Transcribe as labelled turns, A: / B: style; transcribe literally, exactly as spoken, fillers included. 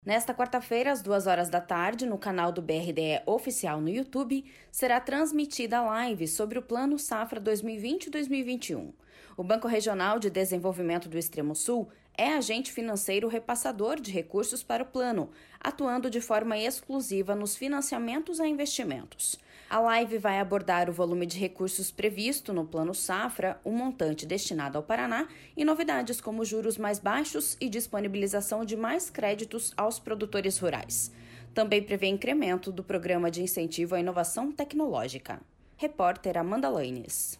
A: Nesta quarta-feira, às duas horas da tarde, no canal do B R D E Oficial no YouTube, será transmitida a live sobre o Plano Safra dois mil e vinte e dois mil e vinte e um. O Banco Regional de Desenvolvimento do Extremo Sul é agente financeiro repassador de recursos para o plano, atuando de forma exclusiva nos financiamentos a investimentos. A live vai abordar o volume de recursos previsto no Plano Safra, o montante destinado ao Paraná e novidades como juros mais baixos e disponibilização de mais créditos aos produtores rurais. Também prevê incremento do Programa de Incentivo à Inovação Tecnológica. Repórter Amanda Laines.